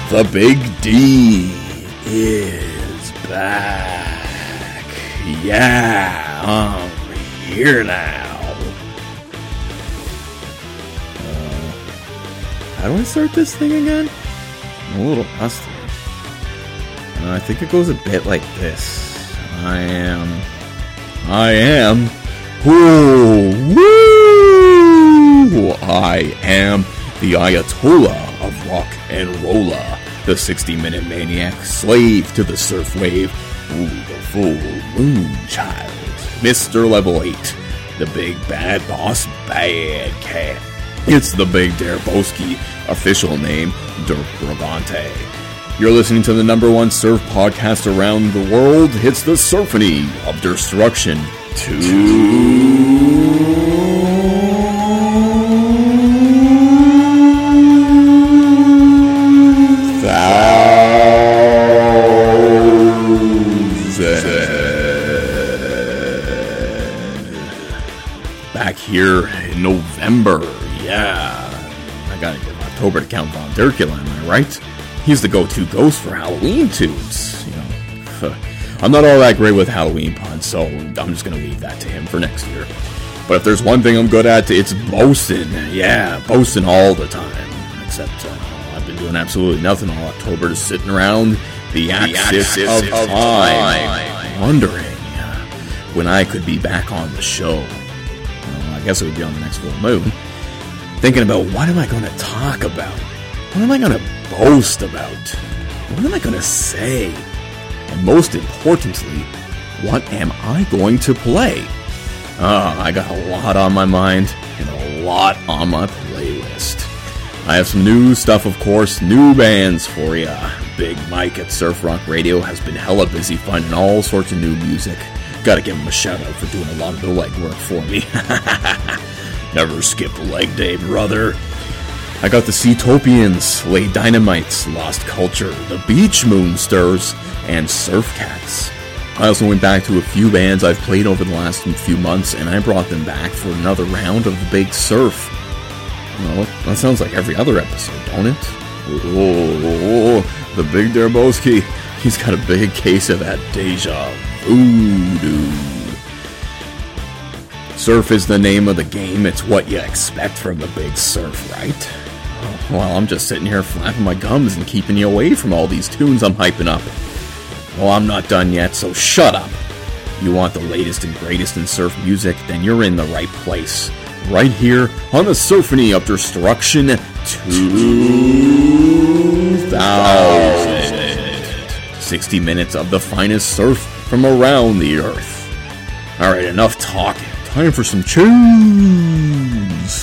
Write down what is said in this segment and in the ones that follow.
The Big D is back. Yeah, I'm here now. How do I start this thing again? I'm a little rusty. I think it goes a bit like this. I am the Ayatollah of rock and rolla, the 60-minute maniac, slave to the surf wave, the full moon child, Mr. Level 8, the big bad boss bad cat. It's the Big Darebowski, official name, Dirk Brabante. You're listening to the number one surf podcast around the world. It's the Surfany of Destruction 2000. Back here in November, yeah. I gotta give October to Count Von Dracula, am I right? He's the go-to ghost for Halloween tunes, you know. I'm not all that great with Halloween puns, so I'm just gonna leave that to him for next year. But if there's one thing I'm good at, it's boasting. Yeah, boasting all the time. Except I've been doing absolutely nothing all October, just sitting around the axis of time, wondering when I could be back on the show. Well, I guess it would be on the next full moon. Thinking about what am I going to talk about? What am I going to boast about? What am I going to say? And most importantly, what am I going to play? I got a lot on my mind and a lot on my playlist. I have some new stuff, of course, new bands for ya. Big Mike at Surf Rock Radio has been hella busy finding all sorts of new music. Gotta give him a shout out for doing a lot of the legwork for me. Never skip a leg day, brother. I got the Seatopians, Lay Dynamites, Lost Culture, the Beach Moonsters, and Surf Cats. I also went back to a few bands I've played over the last few months, and I brought them back for another round of the Big Surf. Well, that sounds like every other episode, don't it? Oh, the Big Darebowski, he's got a big case of that deja voodoo. Surf is the name of the game. It's what you expect from the Big Surf, right? Well, I'm just sitting here flapping my gums and keeping you away from all these tunes I'm hyping up. Well, I'm not done yet, so shut up. You want the latest and greatest in surf music? Then you're in the right place. Right here on the Surfany of Destruction 2000. 60 minutes of the finest surf from around the earth. Alright, enough talking. Time for some tunes.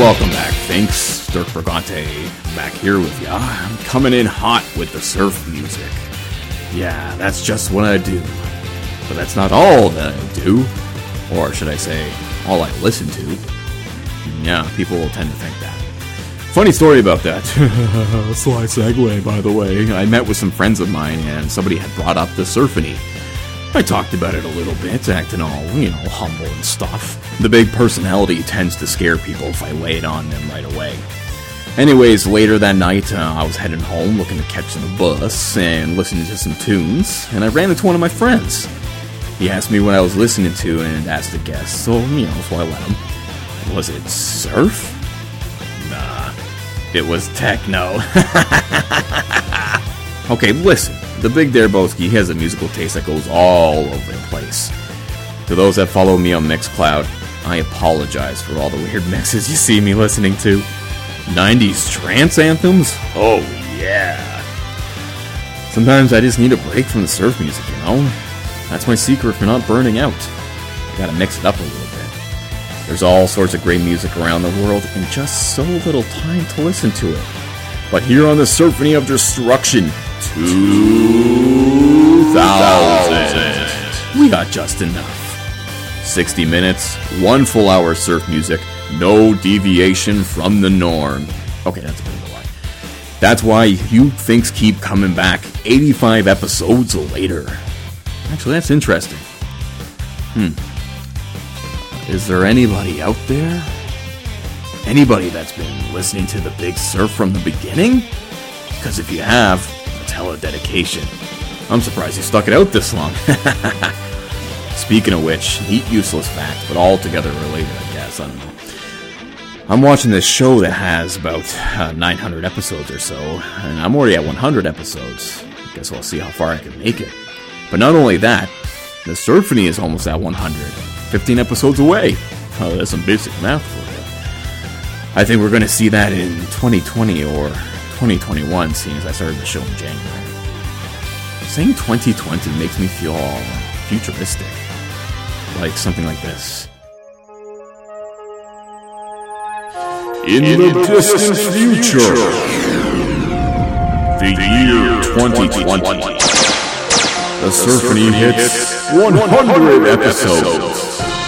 welcome back, Finks. Dirk Brigante back here with ya. I'm coming in hot with the surf music. Yeah, that's just what I do. But that's not all that I do. Or should I say, all I listen to. Yeah, people will tend to think that. Funny story about that. Sly segue, by the way. I met with some friends of mine and somebody had brought up the Surfini. I talked about it a little bit, acting all, humble and stuff. The big personality tends to scare people if I lay it on them right away. Anyways, later that night, I was heading home looking to catch the bus and listening to some tunes, and I ran into one of my friends. He asked me what I was listening to and asked to guess, so I let him. Was it surf? Nah, it was techno. Okay, listen. The Big Dareboski has a musical taste that goes all over the place. To those that follow me on Mixcloud, I apologize for all the weird mixes you see me listening to. 90s trance anthems? Oh yeah. Sometimes I just need a break from the surf music, That's my secret for not burning out. You gotta mix it up a little bit. There's all sorts of great music around the world and just so little time to listen to it. But here on the Symphony of Destruction 2000, we got just enough. 60 minutes, 1 full hour surf music, no deviation from the norm. Okay, that's a bit of a lie. That's why you Finks keep coming back 85 episodes later. Actually, that's interesting. Is there anybody out there? Anybody that's been listening to The Big Surf from the beginning? Because if you have, it's hella dedication. I'm surprised you stuck it out this long. Speaking of which, neat useless fact, but altogether related, I guess. I don't know. I'm watching this show that has about 900 episodes or so, and I'm already at 100 episodes. I guess we'll see how far I can make it. But not only that, the Surfini is almost at 100. 15 episodes away. Oh, that's some basic math for you. I think we're going to see that in 2020 or 2021, seeing as I started the show in January. Saying 2020 makes me feel all futuristic. Like something like this. In the distant future, the year 2020, the Surfini hits 100 episodes.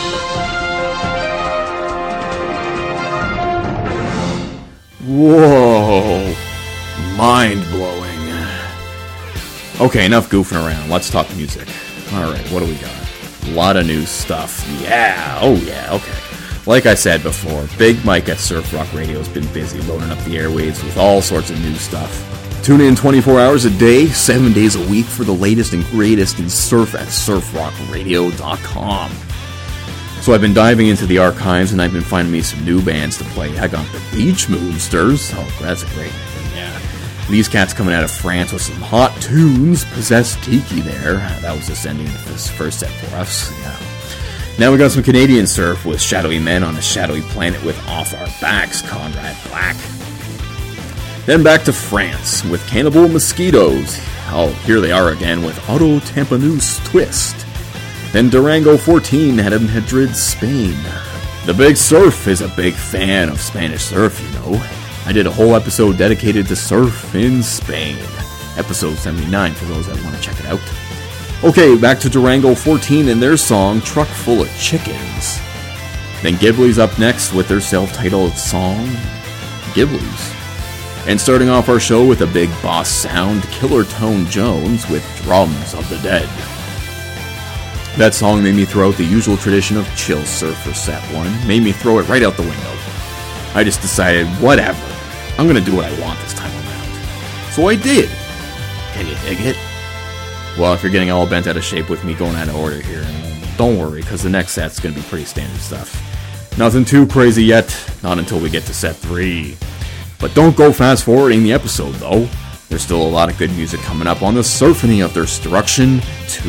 Whoa, mind-blowing. Okay, enough goofing around. Let's talk music. Alright, what do we got? A lot of new stuff. Yeah, oh yeah, okay. Like I said before, Big Mike at Surf Rock Radio has been busy loading up the airwaves with all sorts of new stuff. Tune in 24 hours a day, 7 days a week for the latest and greatest in surf at surfrockradio.com. So I've been diving into the archives and I've been finding me some new bands to play. I got the Beach Moonsters. Oh, that's a great name, yeah. These cats coming out of France with some hot tunes. Possessed Tiki there. That was ascending this first set for us, yeah. Now we got some Canadian surf with Shadowy Men on a Shadowy Planet with Off Our Backs, Conrad Black. Then back to France with Cannibal Mosquitoes. Oh, here they are again with Auto Tampanous Twist. Then Durango 14 out of Madrid, Spain. The Big Surf is a big fan of Spanish surf, I did a whole episode dedicated to surf in Spain. Episode 79 for those that want to check it out. Okay, back to Durango 14 and their song, Truck Full of Chickens. Then Ghibli's up next with their self-titled song, Ghibli's. And starting off our show with a big boss sound, Killer Tone Jones with Drums of the Dead. That song made me throw out the usual tradition of chill surf for set 1, made me throw it right out the window. I just decided, whatever, I'm gonna do what I want this time around. So I did. Can you dig it? Well, if you're getting all bent out of shape with me going out of order here, don't worry, because the next set's going to be pretty standard stuff. Nothing too crazy yet, not until we get to set 3. But don't go fast forwarding the episode, though. There's still a lot of good music coming up on the Symphony of Destruction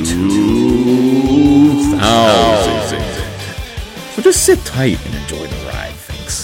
2000. So just sit tight and enjoy the ride, thanks.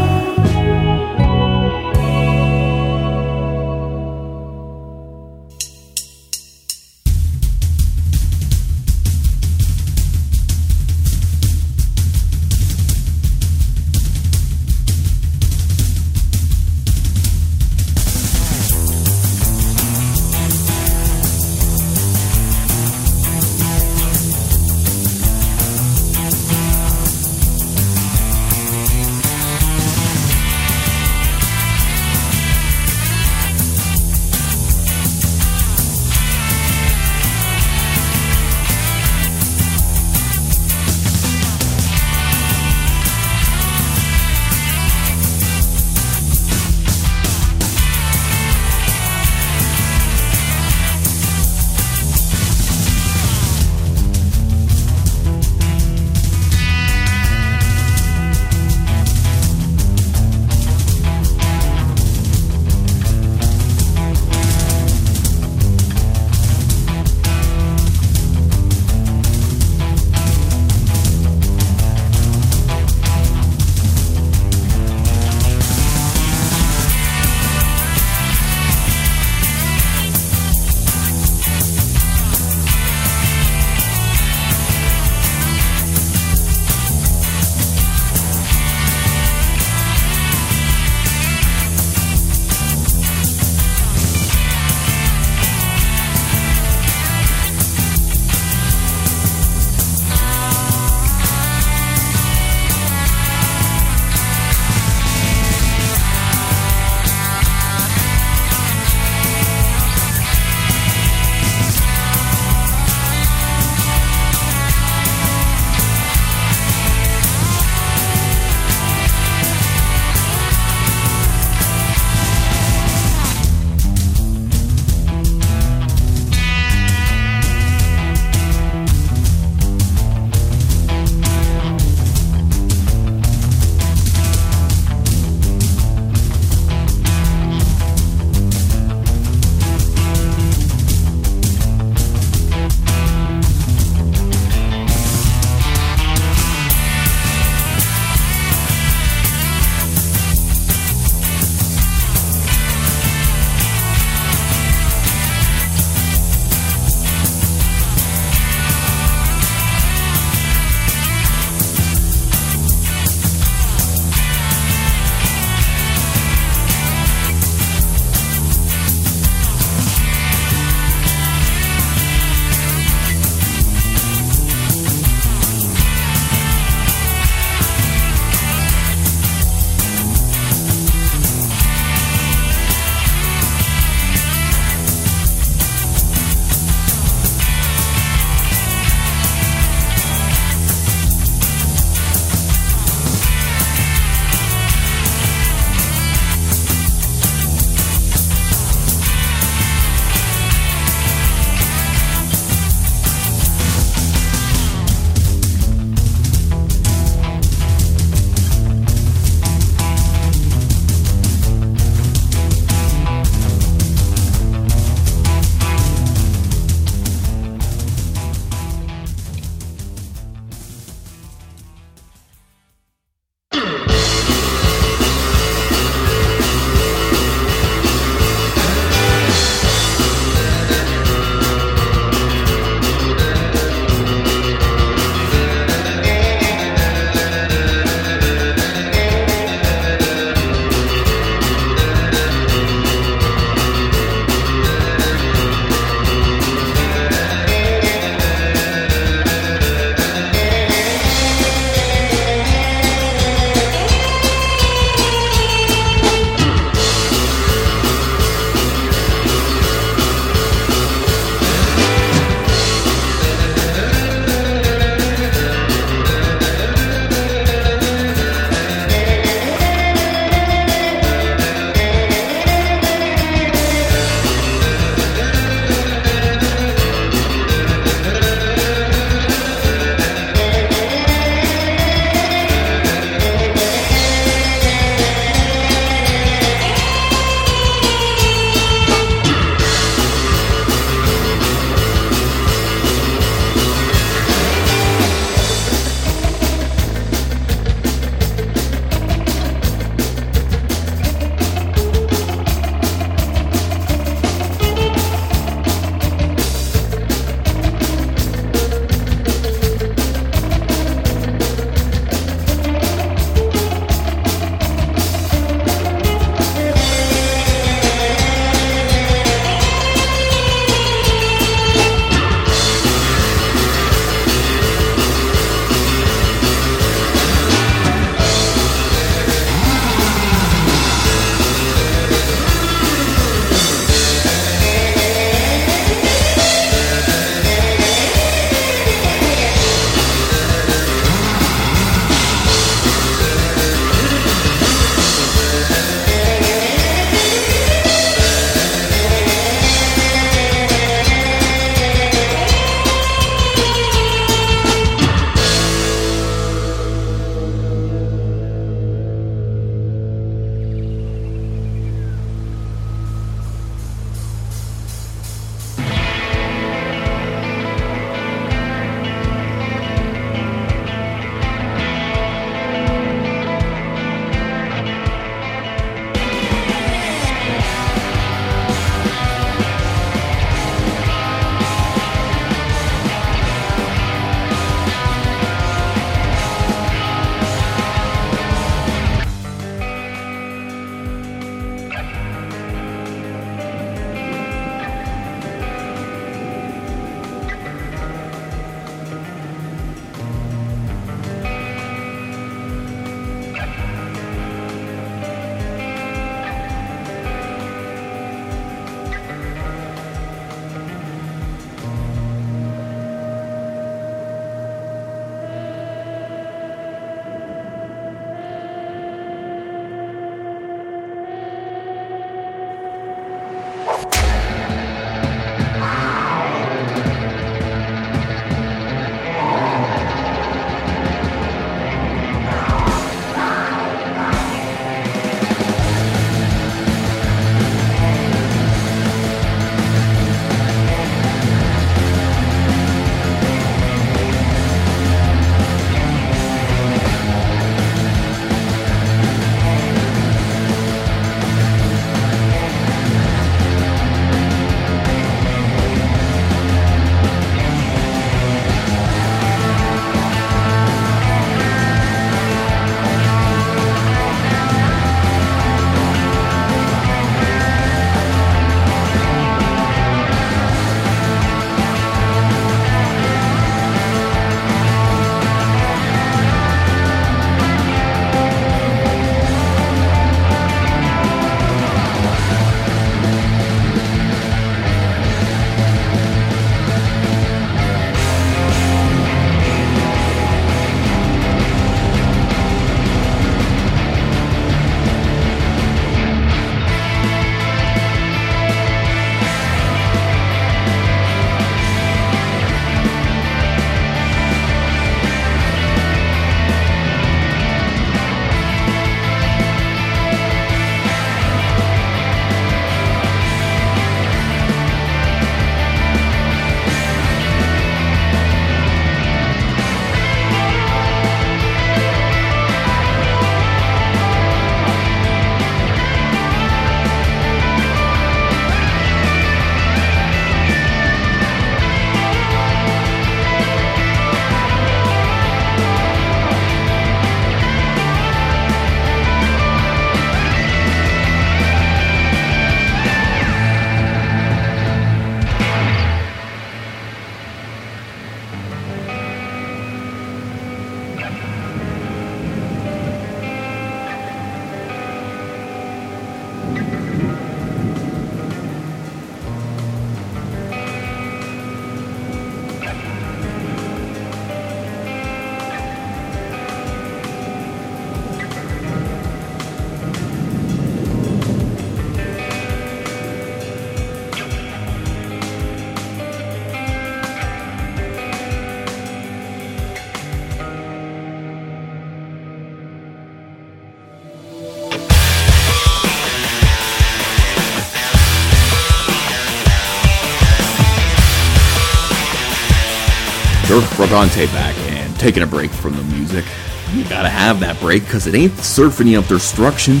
Surf Brigante back and taking a break from the music. You gotta have that break, because it ain't Surfing Up Destruction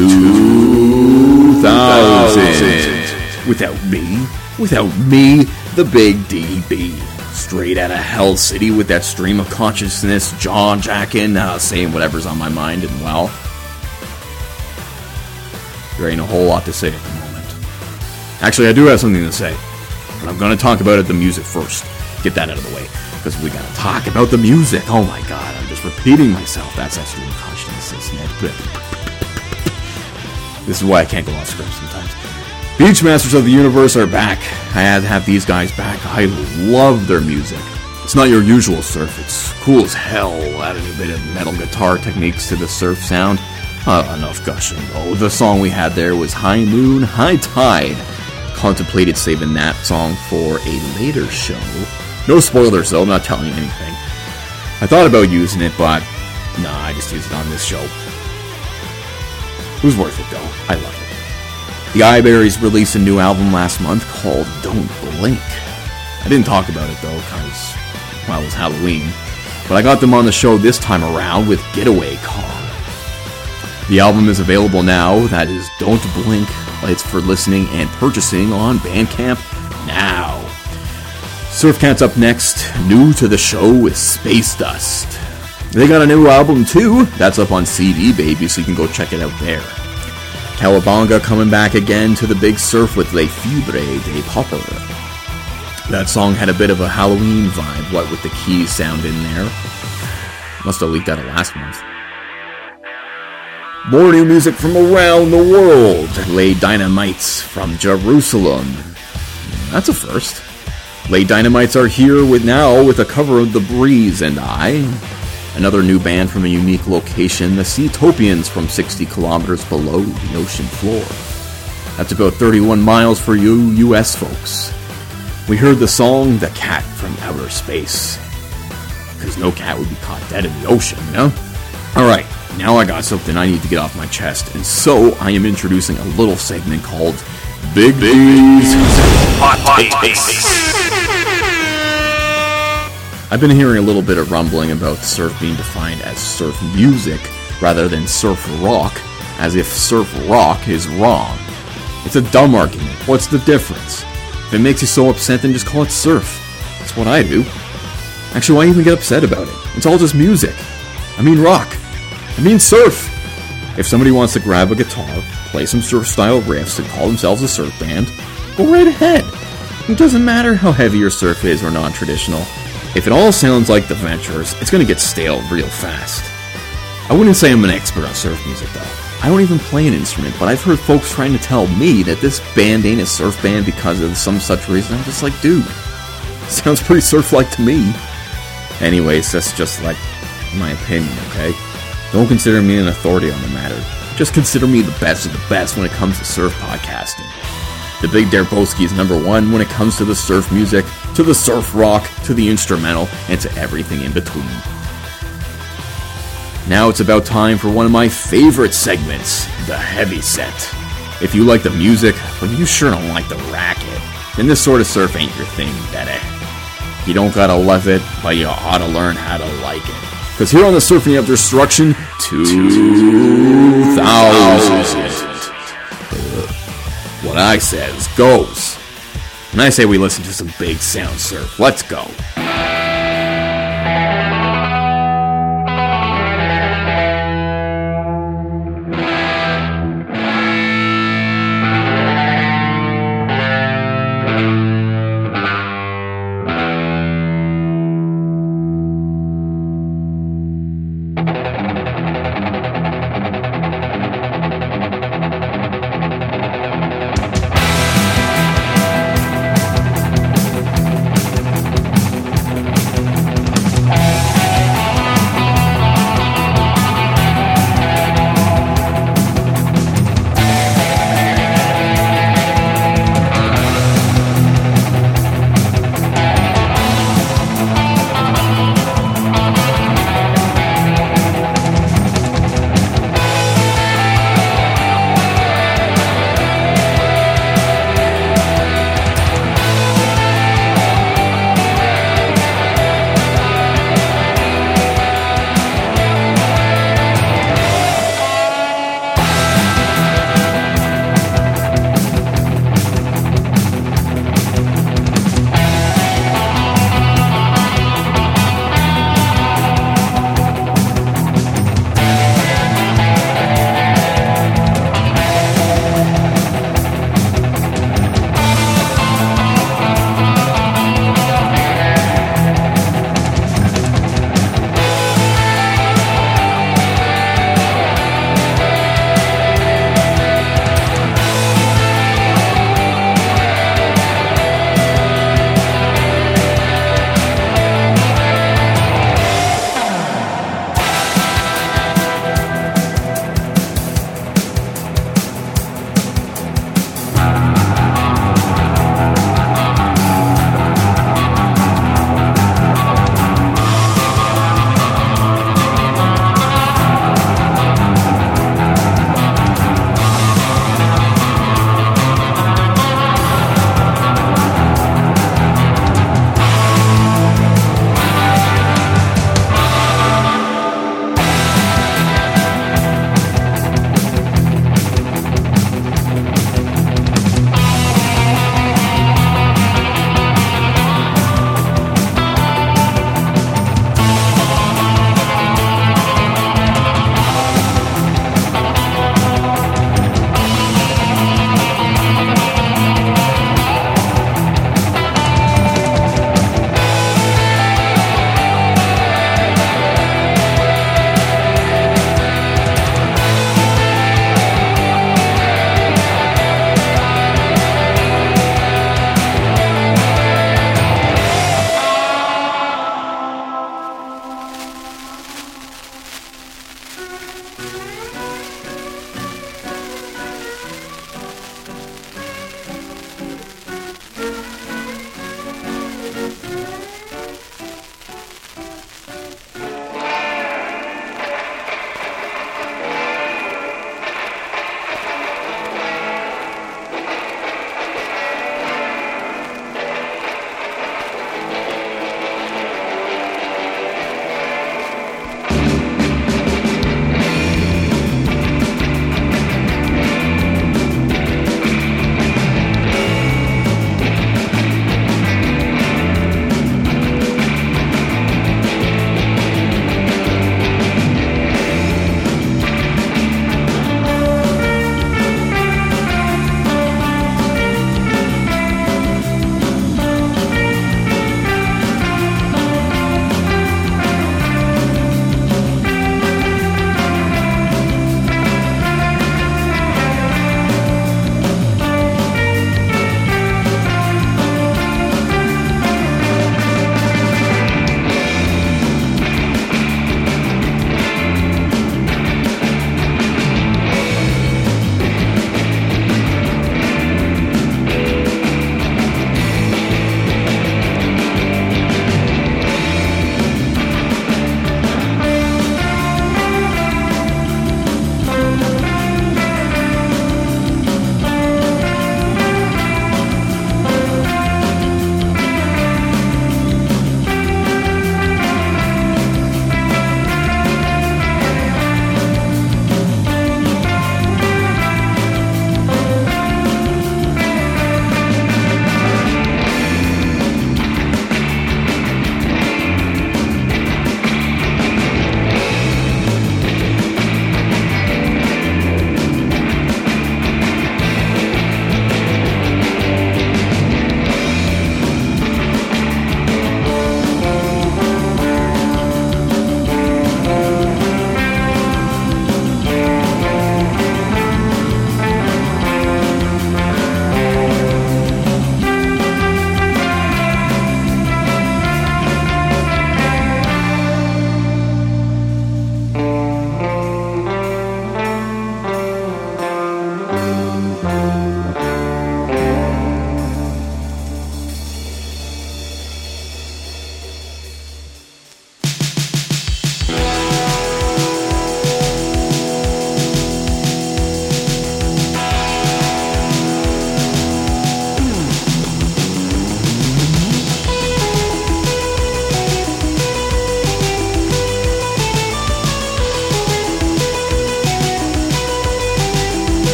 2000. Without me, the Big DB. Straight out of Hell City with that stream of consciousness, jaw-jacking, saying whatever's on my mind, and well, there ain't a whole lot to say at the moment. Actually, I do have something to say, but I'm gonna talk about the music first. Get that out of the way, because we gotta talk about the music. Oh my god, I'm just repeating myself. That's that stream of consciousness. This is why I can't go off script sometimes. Beachmasters of the Universe are back. I had to have these guys back. I love their music. It's not your usual surf. It's cool as hell, adding a bit of metal guitar techniques to the surf sound. Enough gushing, though. The song we had there was High Moon, High Tide. Contemplated saving that song for a later show. No spoilers, though. I'm not telling you anything. I thought about using it, but nah, I just used it on this show. It was worth it, though. I love it. The Eyeberries released a new album last month called Don't Blink. I didn't talk about it, though, because, well, it was Halloween. But I got them on the show this time around with Getaway Car. The album is available now. That is Don't Blink. It's for listening and purchasing on Bandcamp now. Surfcat's up next. New to the show with Space Dust. They got a new album, too. That's up on CD, baby, so you can go check it out there. Cowabunga coming back again to the big surf with Le Fibre de Popper. That song had a bit of a Halloween vibe, what with the keys sound in there. Must have leaked out of last month. More new music from around the world. Les Dynamites from Jerusalem. That's a first. Les Dynamites are here with a cover of The Breeze and I. Another new band from a unique location, the Seatopians from 60 kilometers below the ocean floor. That's about 31 miles for you US folks. We heard the song The Cat from Outer Space. Because no cat would be caught dead in the ocean, you know? Alright, now I got something I need to get off my chest, and so I am introducing a little segment called Big D's Hot Takes. I've been hearing a little bit of rumbling about surf being defined as surf music rather than surf rock, as if surf rock is wrong. It's a dumb argument. What's the difference? If it makes you so upset, then just call it surf. That's what I do. Actually, why even get upset about it? It's all just music. I mean rock. I mean surf. If somebody wants to grab a guitar, play some surf-style riffs, and call themselves a surf band, go right ahead. It doesn't matter how heavy your surf is or non-traditional. If it all sounds like The Ventures, it's going to get stale real fast. I wouldn't say I'm an expert on surf music, though. I don't even play an instrument, but I've heard folks trying to tell me that this band ain't a surf band because of some such reason. I'm just like, dude, sounds pretty surf-like to me. Anyways, that's just like my opinion, okay? Don't consider me an authority on the matter. Just consider me the best of the best when it comes to surf podcasting. The Big Derboski is number one when it comes to the surf music, to the surf rock, to the instrumental, and to everything in between. Now it's about time for one of my favorite segments, the heavy set. If you like the music, but you sure don't like the racket, then this sort of surf ain't your thing, daddy. You don't gotta love it, but you ought to learn how to like it. Because here on the Surfing Up Destruction 2000, what I says goes. And I say we listen to some big sound surf. Let's go.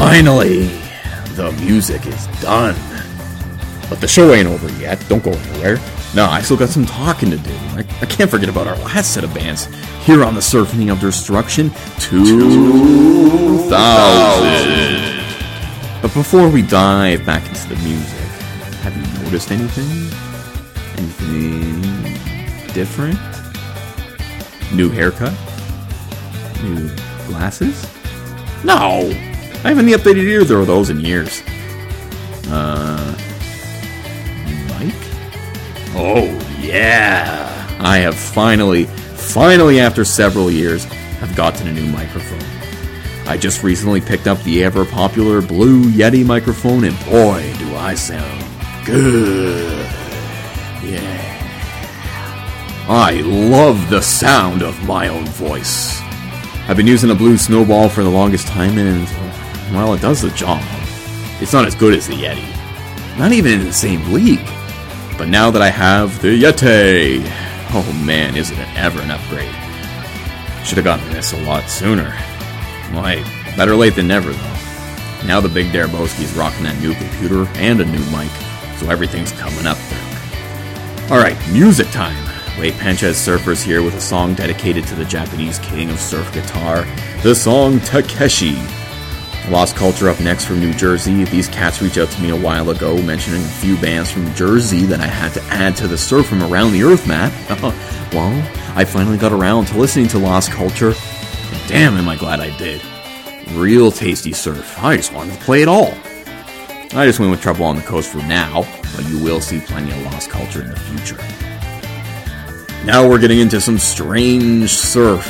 Finally, the music is done. But the show ain't over yet. Don't go anywhere. No, I still got some talking to do. I can't forget about our last set of bands here on the Symphony of Destruction 2000. But before we dive back into the music, have you noticed anything? Anything different? New haircut? New glasses? No! I haven't updated either of those in years. Mic? Oh, yeah! I have finally after several years, have gotten a new microphone. I just recently picked up the ever-popular Blue Yeti microphone, and boy, do I sound good. Yeah. I love the sound of my own voice. I've been using a Blue Snowball for the longest time, and, well, it does the job. It's not as good as the Yeti. Not even in the same league. But now that I have the Yeti, oh man, isn't it ever an upgrade. Should have gotten this a lot sooner. Well, hey, better late than never, though. Now the Big Dareboski is rocking that new computer and a new mic, so everything's coming up there. Alright, music time. Wade Penchez Surfers here with a song dedicated to the Japanese king of surf guitar, the song Takeshi. Lost Culture up next from New Jersey. These cats reached out to me a while ago mentioning a few bands from Jersey that I had to add to the Surf from Around the Earth map. Well, I finally got around to listening to Lost Culture. Damn, am I glad I did. Real tasty surf. I just wanted to play it all. I just went with Trouble on the Coast for now, but you will see plenty of Lost Culture in the future. Now we're getting into some strange surf.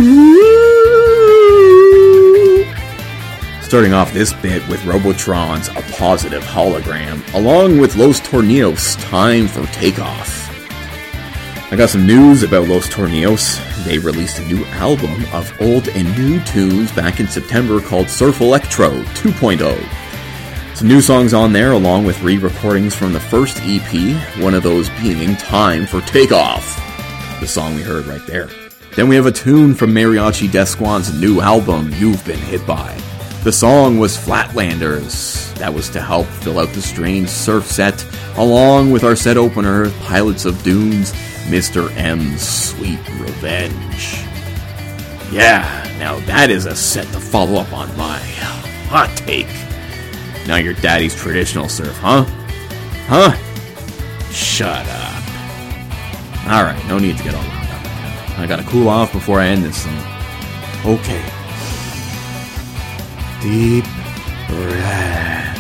Starting off this bit with Robotron's A Positive Hologram, along with Los Tornillos, Time for Takeoff. I got some news about Los Tornillos. They released a new album of old and new tunes back in September called Surf Electro 2.0. Some new songs on there, along with re-recordings from the first EP, one of those being Time for Takeoff, the song we heard right there. Then we have a tune from Mariachi Desquan's new album, You've Been Hit By. The song was Flatlanders. That was to help fill out the strange surf set, along with our set opener, Pilots of Dunes, Mr. M's Sweet Revenge. Yeah, now that is a set to follow up on my hot take. Now your daddy's traditional surf, huh? Huh? Shut up. Alright, no need to get all wound up again. I gotta cool off before I end this thing. Okay. Deep breath.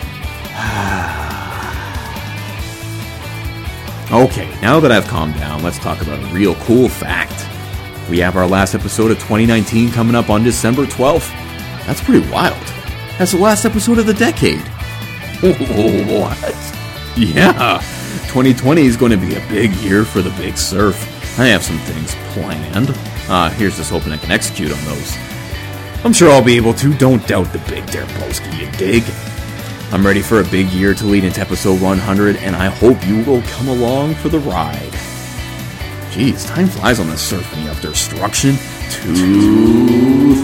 Okay, now that I've calmed down, let's talk about a real cool fact. We have our last episode of 2019 coming up on December 12th. That's pretty wild. That's the last episode of the decade. What? Yeah, 2020 is going to be a big year for the big surf. I have some things planned. Here's just hoping I can execute on those. I'm sure I'll be able to. Don't doubt the Big Dareboski, you dig? I'm ready for a big year to lead into episode 100, and I hope you will come along for the ride. Jeez, time flies on the Symphony of Destruction 2000.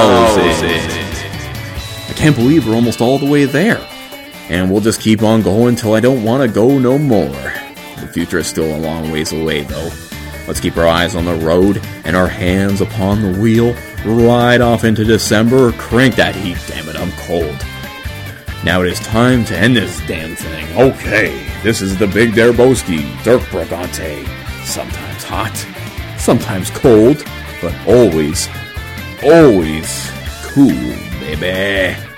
I can't believe we're almost all the way there. And we'll just keep on going till I don't want to go no more. The future is still a long ways away, though. Let's keep our eyes on the road and our hands upon the wheel. Right off into December. Crank that heat, damn it, I'm cold. Now it is time to end this damn thing. Okay, this is the Big Dareboski, Dirk Brigante. Sometimes hot, sometimes cold, but always, always cool, baby.